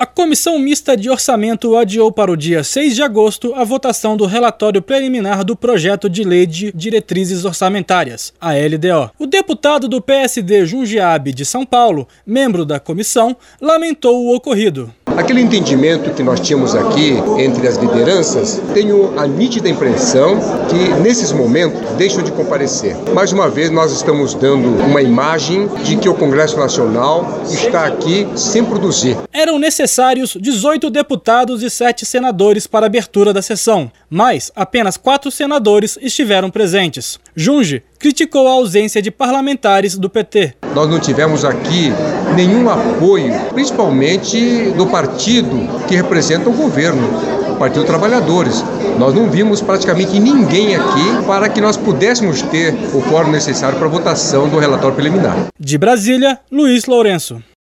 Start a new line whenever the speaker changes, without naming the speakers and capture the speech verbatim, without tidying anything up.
A Comissão Mista de Orçamento adiou para o dia seis de agosto a votação do relatório preliminar do Projeto de Lei de Diretrizes Orçamentárias, a L D O. O deputado do P S D Jundiaí de São Paulo, membro da comissão, lamentou o ocorrido.
Aquele entendimento que nós tínhamos aqui entre as lideranças, tenho a nítida impressão que nesses momentos deixam de comparecer. Mais uma vez nós estamos dando uma imagem de que o Congresso Nacional está aqui sem produzir.
Eram necessários dezoito deputados e sete senadores para a abertura da sessão, mas apenas quatro senadores estiveram presentes. Junge criticou a ausência de parlamentares do P T.
Nós não tivemos aqui nenhum apoio, principalmente do partido que representa o governo, o Partido Trabalhadores. Nós não vimos praticamente ninguém aqui para que nós pudéssemos ter o quórum necessário para a votação do relatório preliminar.
De Brasília, Luiz Lourenço.